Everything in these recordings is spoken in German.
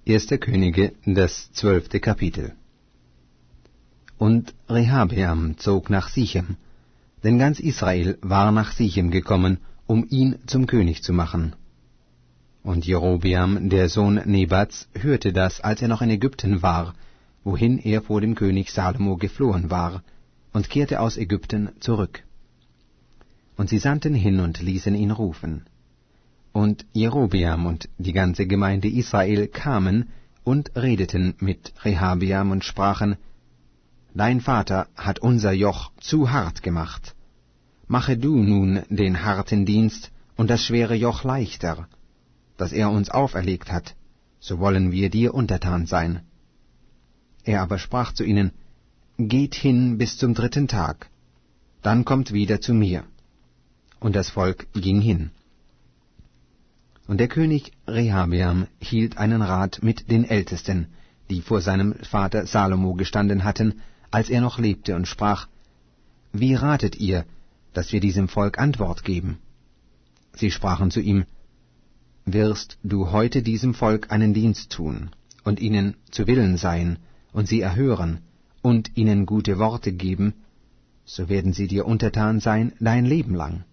1. Könige, das 12. Kapitel. Und Rehabeam zog nach Sichem, denn ganz Israel war nach Sichem gekommen, um ihn zum König zu machen. Und Jerobeam, der Sohn Nebats, hörte das, als er noch in Ägypten war, wohin er vor dem König Salomo geflohen war, und kehrte aus Ägypten zurück. Und sie sandten hin und ließen ihn rufen. Und Jerobeam und die ganze Gemeinde Israel kamen und redeten mit Rehabeam und sprachen: Dein Vater hat unser Joch zu hart gemacht. Mache du nun den harten Dienst und das schwere Joch leichter, das er uns auferlegt hat, so wollen wir dir untertan sein. Er aber sprach zu ihnen: Geht hin bis zum 3. Tag, dann kommt wieder zu mir. Und das Volk ging hin. Und der König Rehabeam hielt einen Rat mit den Ältesten, die vor seinem Vater Salomo gestanden hatten, als er noch lebte, und sprach: Wie ratet ihr, dass wir diesem Volk Antwort geben? Sie sprachen zu ihm: Wirst du heute diesem Volk einen Dienst tun und ihnen zu Willen sein und sie erhören und ihnen gute Worte geben, so werden sie dir untertan sein dein Leben lang.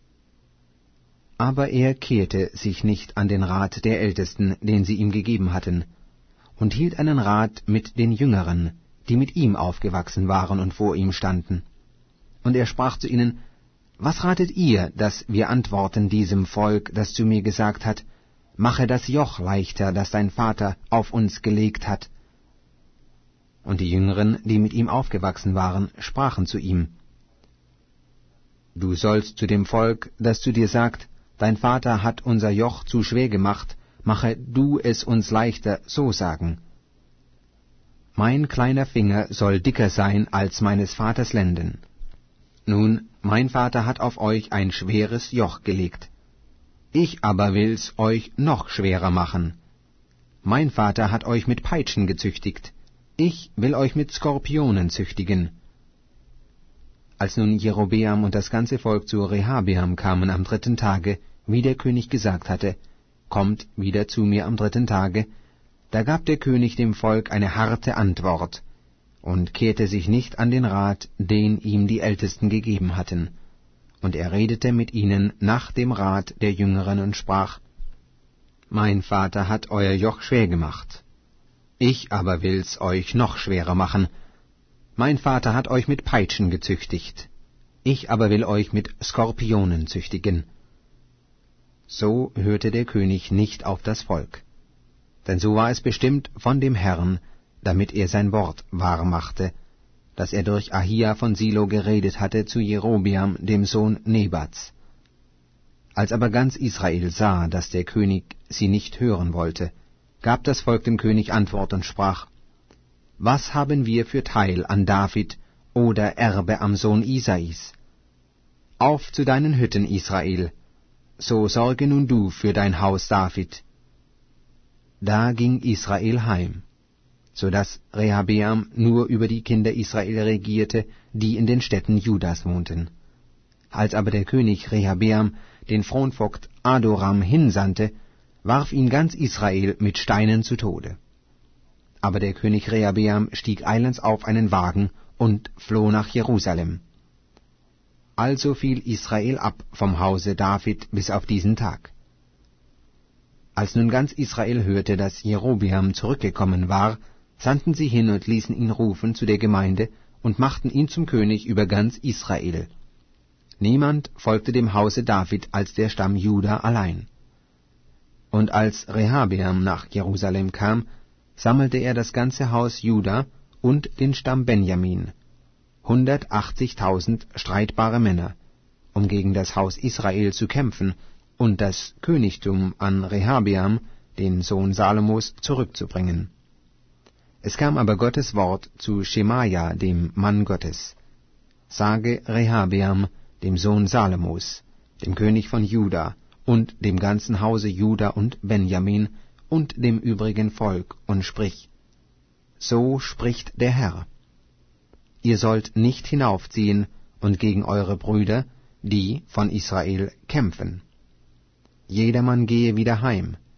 Aber er kehrte sich nicht an den Rat der Ältesten, den sie ihm gegeben hatten, und hielt einen Rat mit den Jüngeren, die mit ihm aufgewachsen waren und vor ihm standen. Und er sprach zu ihnen: Was ratet ihr, dass wir antworten diesem Volk, das zu mir gesagt hat: Mache das Joch leichter, das dein Vater auf uns gelegt hat? Und die Jüngeren, die mit ihm aufgewachsen waren, sprachen zu ihm: Du sollst zu dem Volk, das zu dir sagt: Dein Vater hat unser Joch zu schwer gemacht, mache du es uns leichter, so sagen: Mein kleiner Finger soll dicker sein als meines Vaters Lenden. Nun, mein Vater hat auf euch ein schweres Joch gelegt. Ich aber will's euch noch schwerer machen. Mein Vater hat euch mit Peitschen gezüchtigt. Ich will euch mit Skorpionen züchtigen. Als nun Jerobeam und das ganze Volk zu Rehabeam kamen am 3. Tage, wie der König gesagt hatte: Kommt wieder zu mir am 3. Tage, da gab der König dem Volk eine harte Antwort und kehrte sich nicht an den Rat, den ihm die Ältesten gegeben hatten. Und er redete mit ihnen nach dem Rat der Jüngeren und sprach: Mein Vater hat euer Joch schwer gemacht. Ich aber will's euch noch schwerer machen. Mein Vater hat euch mit Peitschen gezüchtigt. Ich aber will euch mit Skorpionen züchtigen. So hörte der König nicht auf das Volk. Denn so war es bestimmt von dem Herrn, damit er sein Wort wahr machte, das er durch Ahia von Silo geredet hatte zu Jerobeam, dem Sohn Nebats. Als aber ganz Israel sah, dass der König sie nicht hören wollte, gab das Volk dem König Antwort und sprach: Was haben wir für Teil an David oder Erbe am Sohn Isais? Auf zu deinen Hütten, Israel, so sorge nun du für dein Haus David. Da ging Israel heim, so dass Rehabeam nur über die Kinder Israel regierte, die in den Städten Judas wohnten. Als aber der König Rehabeam den Fronvogt Adoram hinsandte, warf ihn ganz Israel mit Steinen zu Tode. Aber der König Rehabeam stieg eilends auf einen Wagen und floh nach Jerusalem. Also fiel Israel ab vom Hause David bis auf diesen Tag. Als nun ganz Israel hörte, dass Jerobeam zurückgekommen war, sandten sie hin und ließen ihn rufen zu der Gemeinde und machten ihn zum König über ganz Israel. Niemand folgte dem Hause David als der Stamm Juda allein. Und als Rehabeam nach Jerusalem kam, sammelte er das ganze Haus Juda und den Stamm Benjamin, 180.000 streitbare Männer, um gegen das Haus Israel zu kämpfen und das Königtum an Rehabeam, den Sohn Salomos, zurückzubringen. Es kam aber Gottes Wort zu Schemaja, dem Mann Gottes: Sage Rehabeam, dem Sohn Salomos, dem König von Juda, und dem ganzen Hause Juda und Benjamin und dem übrigen Volk, und sprich: So spricht der Herr: Ihr sollt nicht hinaufziehen und gegen eure Brüder, die von Israel, kämpfen. Jedermann gehe wieder heim,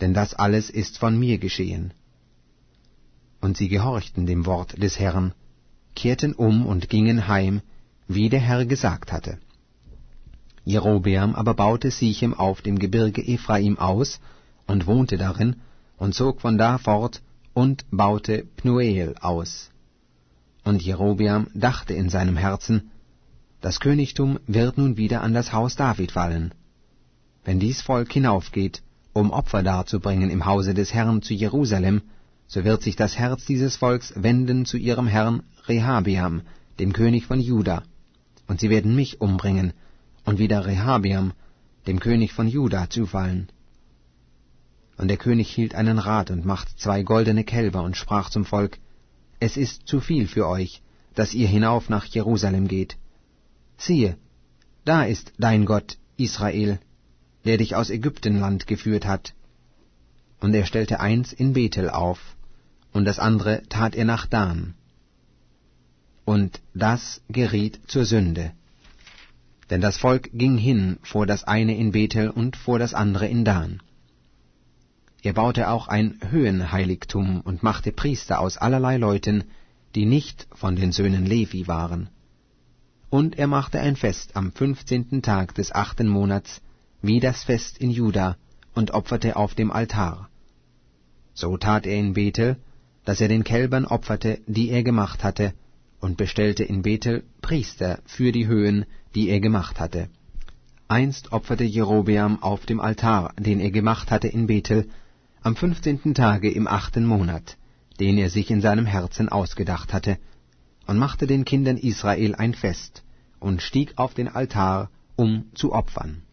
denn das alles ist von mir geschehen. Und sie gehorchten dem Wort des Herrn, kehrten um und gingen heim, wie der Herr gesagt hatte. Jerobeam aber baute Sichem auf dem Gebirge Ephraim aus und wohnte darin und zog von da fort und baute Pnuel aus. Und Jerobeam dachte in seinem Herzen, das Königtum wird nun wieder an das Haus David fallen. Wenn dies Volk hinaufgeht, um Opfer darzubringen im Hause des Herrn zu Jerusalem, so wird sich das Herz dieses Volks wenden zu ihrem Herrn Rehabeam, dem König von Juda, und sie werden mich umbringen und wieder Rehabeam, dem König von Juda, zufallen. Und der König hielt einen Rat und machte 2 goldene Kälber und sprach zum Volk, es ist zu viel für euch, dass ihr hinauf nach Jerusalem geht. Siehe, da ist dein Gott Israel, der dich aus Ägyptenland geführt hat. Und er stellte eins in Bethel auf, und das andere tat er nach Dan. Und das geriet zur Sünde. Denn das Volk ging hin vor das eine in Bethel und vor das andere in Dan. Er baute auch ein Höhenheiligtum und machte Priester aus allerlei Leuten, die nicht von den Söhnen Levi waren. Und er machte ein Fest am 15. Tag des 8. Monats, wie das Fest in Juda, und opferte auf dem Altar. So tat er in Bethel, dass er den Kälbern opferte, die er gemacht hatte, und bestellte in Bethel Priester für die Höhen, die er gemacht hatte. Einst opferte Jerobeam auf dem Altar, den er gemacht hatte in Bethel, am 15. Tage im 8. Monat, den er sich in seinem Herzen ausgedacht hatte, und machte den Kindern Israel ein Fest, und stieg auf den Altar, um zu opfern.